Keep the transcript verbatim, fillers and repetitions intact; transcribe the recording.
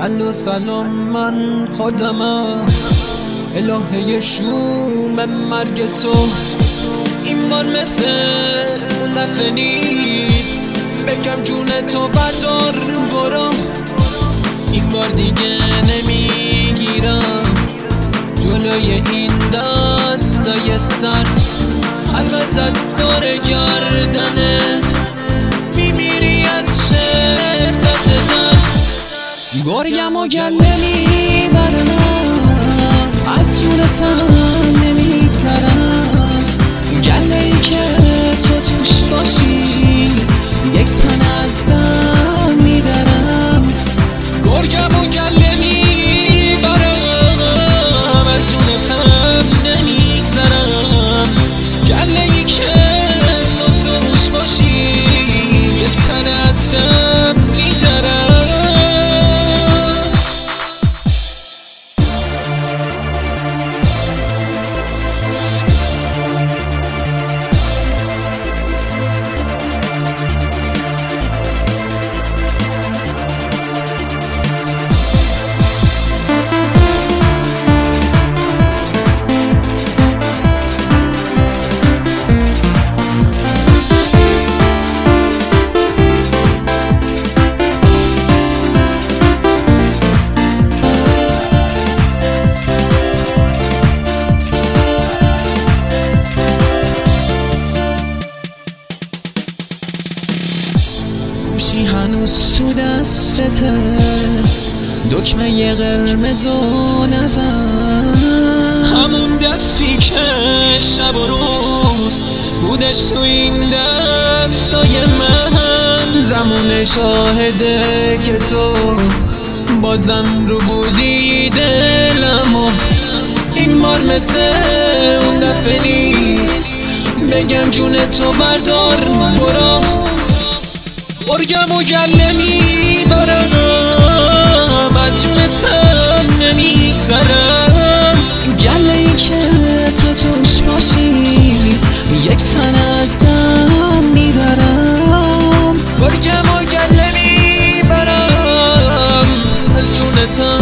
الو سلام، من خودمم، الهه شوم مرگ تو. این بار مثل اون دفعه نیست، بگم جون تو بردار برو. این بار دیگه نمیگیرم جلوی این دستای سرد. حلقت دور گردنت، میمیری از شدت درد. گرگم و گله میبرم، از جونتم نمیگذرم. گله ای که تو توش باشی، یک تن از دم میبرم. گرگم و گله میبرم، از جونتم نمیگذرم. گله ای که تو توش باشی، یک تن از دم میبرم. گوشی هنوز تو دستته، دکمه قرمز و نزن. همون دستی که شب و روز بودش تو این دستای من. زمان شاهده که تو بازم رو بودی دلمو. این بار مثل اون دفعه نیست، بگم جون تو بردار برو. گرگم و گله میبرم، از جونتم نمیگذرم. گله ای که تو توش باشی، یک تن از دم میبرم. گرگم و گله میبرم، از جونتم